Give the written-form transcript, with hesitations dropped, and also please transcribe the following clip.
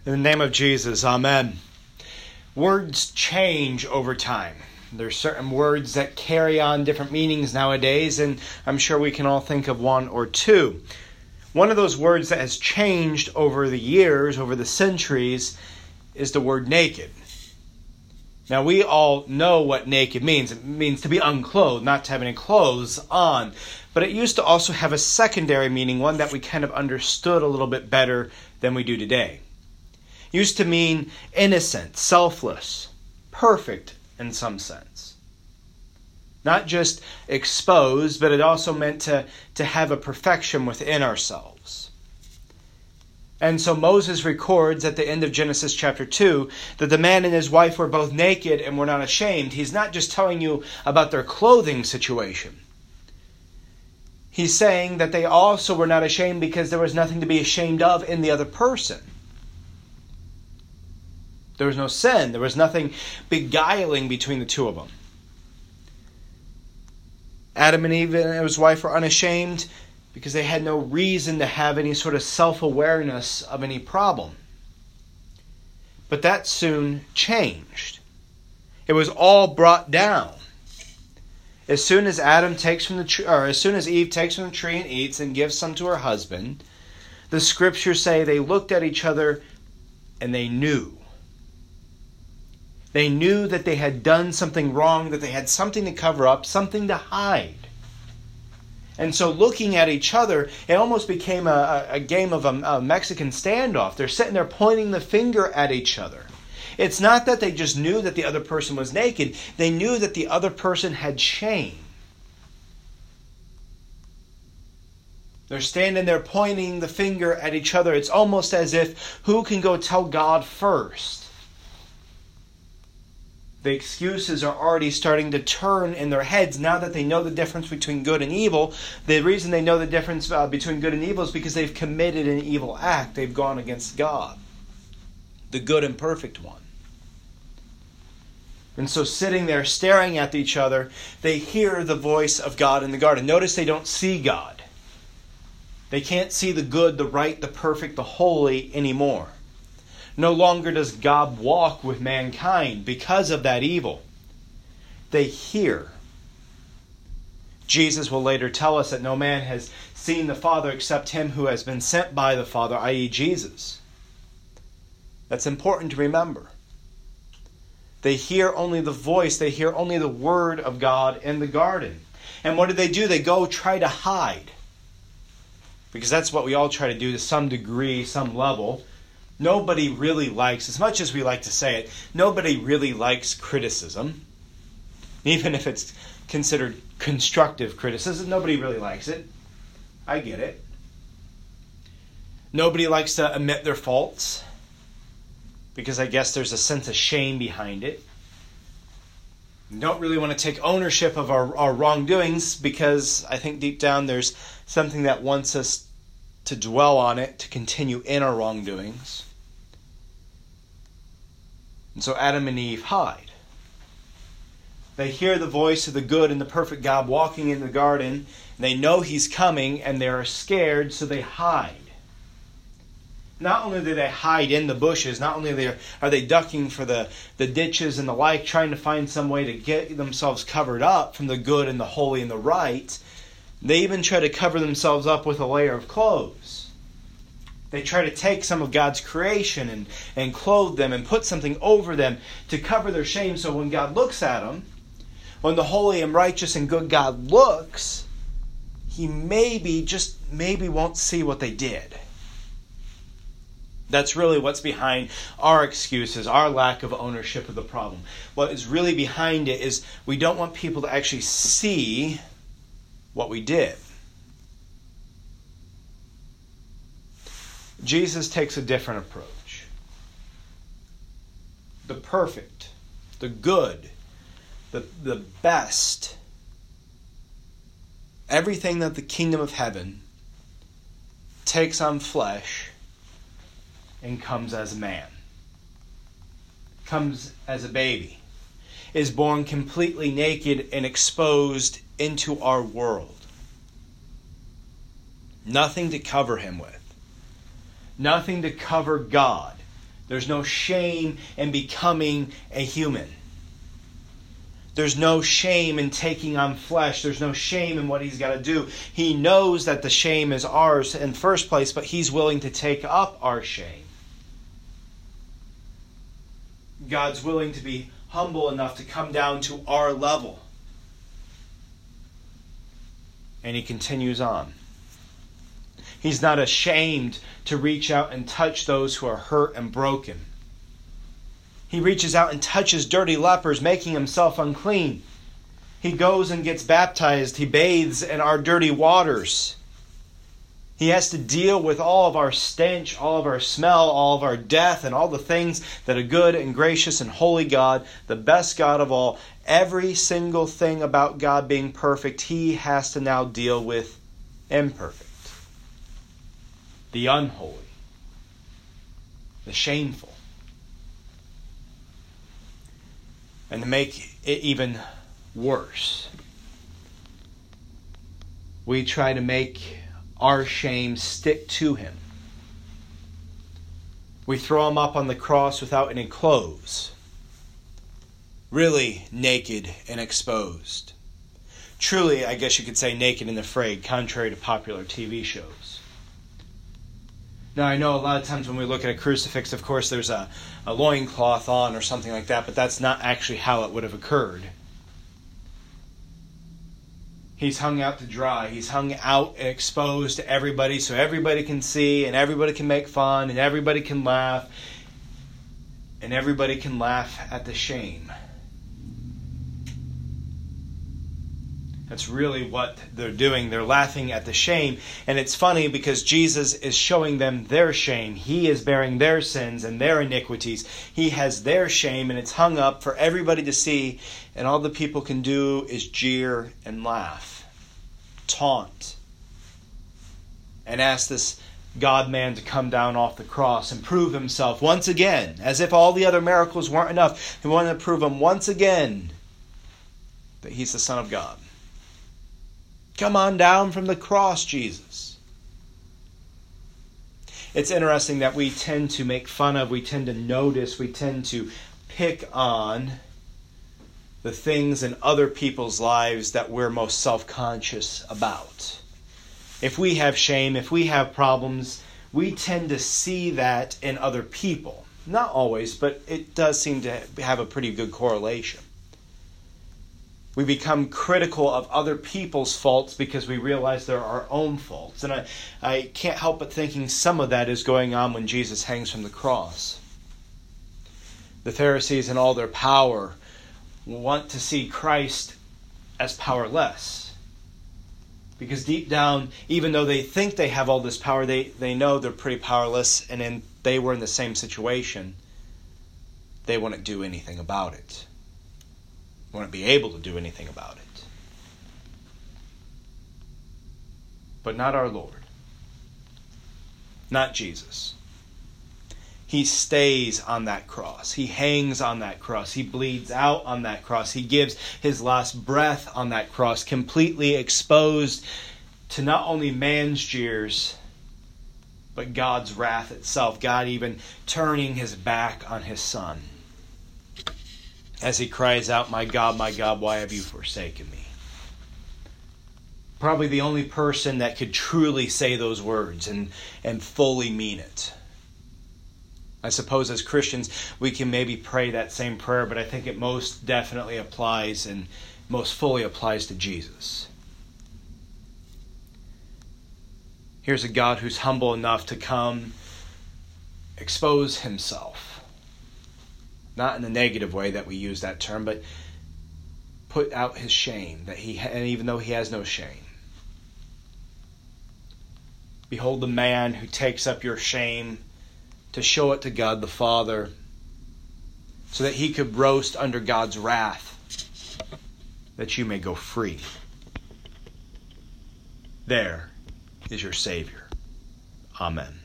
In the name of Jesus, amen. Words change over time. There's certain words that carry on different meanings nowadays, and I'm sure we can all think of one or two. One of those words that has changed over the years, over the centuries, is the word naked. Now, we all know what naked means. It means to be unclothed, not to have any clothes on. But it used to also have a secondary meaning, one that we kind of understood a little bit better than we do today. It used to mean innocent, selfless, perfect in some sense. Not just exposed, but it also meant to have a perfection within ourselves. And so Moses records at the end of Genesis chapter 2 that the man and his wife were both naked and were not ashamed. He's not just telling you about their clothing situation. He's saying that they also were not ashamed because there was nothing to be ashamed of in the other person. There was no sin. There was nothing beguiling between the two of them. Adam and Eve and his wife were unashamed because they had no reason to have any sort of self-awareness of any problem. But that soon changed. It was all brought down. As soon as Eve takes from the tree and eats and gives some to her husband, the scriptures say they looked at each other and they knew. They knew that they had done something wrong, that they had something to cover up, something to hide. And so looking at each other, it almost became a game of a Mexican standoff. They're sitting there pointing the finger at each other. It's not that they just knew that the other person was naked. They knew that the other person had shame. They're standing there pointing the finger at each other. It's almost as if, who can go tell God first? The excuses are already starting to turn in their heads now that they know the difference between good and evil. The reason they know the difference between good and evil is because they've committed an evil act. They've gone against God, the good and perfect one. And so sitting there staring at each other, they hear the voice of God in the garden. Notice they don't see God. They can't see the good, the right, the perfect, the holy anymore. No longer does God walk with mankind because of that evil. They hear. Jesus will later tell us that no man has seen the Father except him who has been sent by the Father, i.e. Jesus. That's important to remember. They hear only the voice, they hear only the word of God in the garden. And what do? They go try to hide. Because that's what we all try to do to some degree, some level. Nobody really likes, as much as we like to say it, nobody really likes criticism. Even if it's considered constructive criticism, nobody really likes it. I get it. Nobody likes to admit their faults, because I guess there's a sense of shame behind it. We don't really want to take ownership of our wrongdoings, because I think deep down there's something that wants us to dwell on it, to continue in our wrongdoings. And so Adam and Eve hide. They hear the voice of the good and the perfect God walking in the garden, and they know he's coming, and they're scared, so they hide. Not only do they hide in the bushes, not only are they ducking for the ditches and the like, trying to find some way to get themselves covered up from the good and the holy and the right, they even try to cover themselves up with a layer of clothes. They try to take some of God's creation and clothe them and put something over them to cover their shame, so when God looks at them, when the holy and righteous and good God looks, he maybe won't see what they did. That's really what's behind our excuses, our lack of ownership of the problem. What is really behind it is we don't want people to actually see what we did. Jesus takes a different approach. The perfect, the good, the best, everything that the kingdom of heaven takes on flesh and comes as a man, comes as a baby, is born completely naked and exposed into our world. Nothing to cover him with. Nothing to cover God. There's no shame in becoming a human. There's no shame in taking on flesh. There's no shame in what he's got to do. He knows that the shame is ours in the first place, but he's willing to take up our shame. God's willing to be humble enough to come down to our level. And he continues on. He's not ashamed to reach out and touch those who are hurt and broken. He reaches out and touches dirty lepers, making himself unclean. He goes and gets baptized. He bathes in our dirty waters. He has to deal with all of our stench, all of our smell, all of our death, and all the things that a good and gracious and holy God, the best God of all, every single thing about God being perfect, he has to now deal with imperfect, the unholy, the shameful. And to make it even worse, we try to make our shame stick to him. We throw him up on the cross without any clothes, really naked and exposed. Truly, I guess you could say naked and afraid, contrary to popular TV shows. Now, I know a lot of times when we look at a crucifix, of course, there's a loincloth on or something like that, but that's not actually how it would have occurred. He's hung out to dry. He's hung out and exposed to everybody so everybody can see and everybody can make fun and everybody can laugh. And everybody can laugh at the shame. That's really what they're doing. They're laughing at the shame. And it's funny because Jesus is showing them their shame. He is bearing their sins and their iniquities. He has their shame and it's hung up for everybody to see. And all the people can do is jeer and laugh, taunt, and ask this God-man to come down off the cross and prove himself once again. As if all the other miracles weren't enough. They wanted to prove him once again that he's the Son of God. Come on down from the cross, Jesus. It's interesting that we tend to make fun of, we tend to notice, we tend to pick on the things in other people's lives that we're most self-conscious about. If we have shame, if we have problems, we tend to see that in other people. Not always, but it does seem to have a pretty good correlation. We become critical of other people's faults because we realize they're our own faults. And I can't help but thinking some of that is going on when Jesus hangs from the cross. The Pharisees in all their power want to see Christ as powerless. Because deep down, even though they think they have all this power, they know they're pretty powerless. And they were in the same situation. They wouldn't do anything about it. Wouldn't be able to do anything about it. But not our Lord. Not Jesus. He stays on that cross. He hangs on that cross. He bleeds out on that cross. He gives his last breath on that cross, completely exposed to not only man's jeers, but God's wrath itself. God even turning his back on his Son. As he cries out, my God, why have you forsaken me? Probably the only person that could truly say those words and fully mean it. I suppose as Christians, we can maybe pray that same prayer, but I think it most definitely applies and most fully applies to Jesus. Here's a God who's humble enough to come expose himself. Not in the negative way that we use that term, but put out his shame, and even though he has no shame. Behold the man who takes up your shame to show it to God the Father, so that he could roast under God's wrath, that you may go free. There is your Savior. Amen.